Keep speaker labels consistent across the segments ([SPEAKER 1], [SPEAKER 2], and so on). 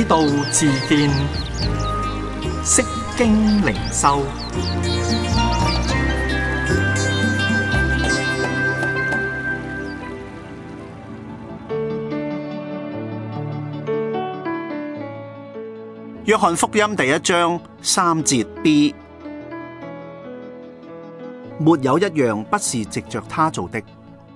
[SPEAKER 1] 道自見，釋經靈修。
[SPEAKER 2] 約翰福音第1章3節 B， 沒有一樣不是藉着他做的。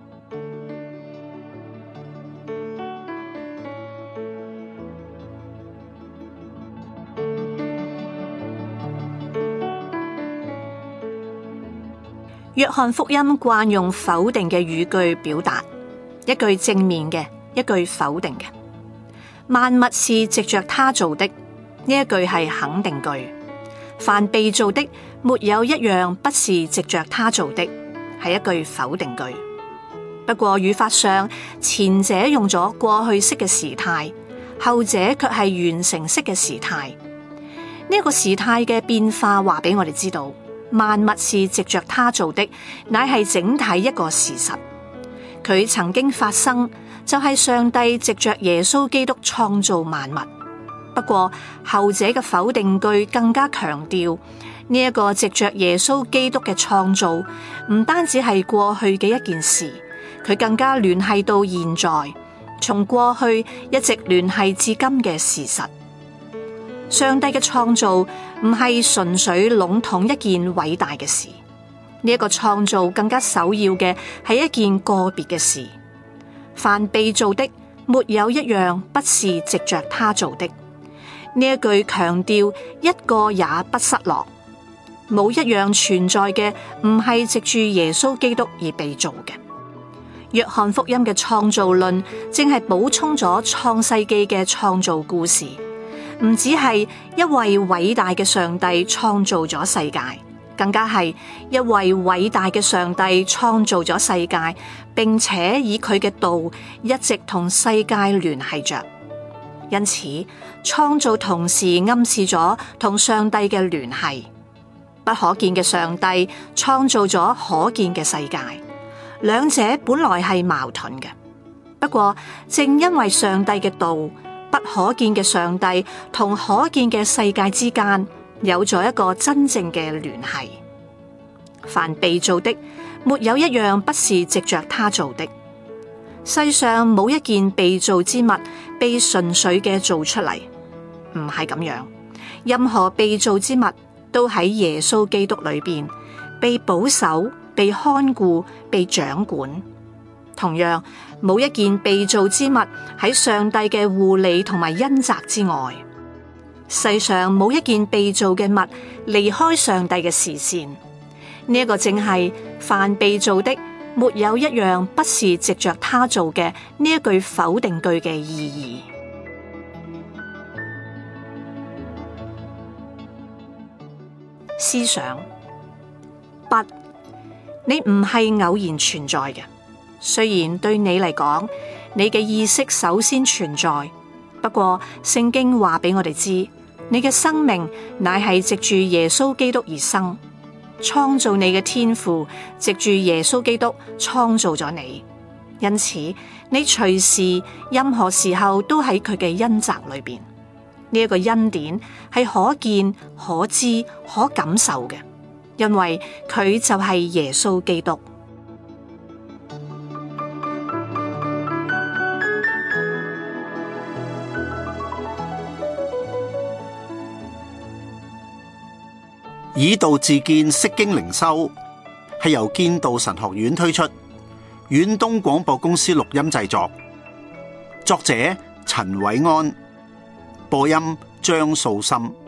[SPEAKER 3] 約翰福音慣用否定嘅語句表達，一句正面嘅，一句否定嘅。萬物是藉着他做的，呢一句係肯定句。凡被造的，沒有一樣不是藉着他做的，係一句否定句。不過語法上，前者用咗過去式嘅時態，後者卻係完成式嘅時態。呢一個時態嘅變化話俾我哋知道，萬物是藉着他做的，乃係整體一個事實。佢曾經發生，就係上帝藉着耶穌基督創造萬物。不過後者嘅否定句更加強調，呢一個藉着耶穌基督嘅創造，唔單止係過去嘅一件事，佢更加聯繫到現在，從過去一直聯繫至今嘅事實。上帝嘅創造唔係純粹籠統一件偉大嘅事，呢一個創造更加首要嘅係一件個別嘅事。凡被造的，沒有一樣不是藉着他做的。呢一句強調一個也不失落，冇一樣存在嘅唔係藉住耶穌基督而被造嘅。約翰福音嘅創造論正係補充咗創世記嘅創造故事，唔只係一位偉大嘅上帝創造咗世界，更加係一位偉大嘅上帝創造咗世界，並且以佢嘅道一直同世界聯繫着。因此，創造同時暗示咗同上帝嘅聯繫。不可見嘅上帝創造咗可見嘅世界，兩者本來係矛盾嘅。不過，正因為上帝嘅道，不可見嘅上帝同可見嘅世界之間有咗一個真正嘅聯繫。凡被造的，沒有一樣不是藉着他做的。世上冇一件被造之物被純粹嘅做出嚟，唔係咁樣。任何被造之物都喺耶穌基督裏邊被保守、被看顧、被掌管。同樣，冇一件被造之物喺上帝嘅護理同埋恩澤之外。世上冇一件被造嘅物離開上帝嘅視線。呢一個正係凡被造的，沒有一樣不是藉着他做嘅呢一句否定句嘅意義。思想不，你唔係偶然存在嘅。雖然對你嚟講，你嘅意識首先存在，不過聖經話俾我哋知，你嘅生命乃係藉住耶穌基督而生。創造你嘅天父藉住耶穌基督創造咗你，因此你隨時任何時候都喺佢嘅恩澤裏邊。呢一個恩典係可見、可知、可感受嘅，因為佢就係耶穌基督。
[SPEAKER 2] 以道自見，釋經靈修係由建道神學院推出，遠東廣播公司錄音製作，作者陳偉安，播音張素心。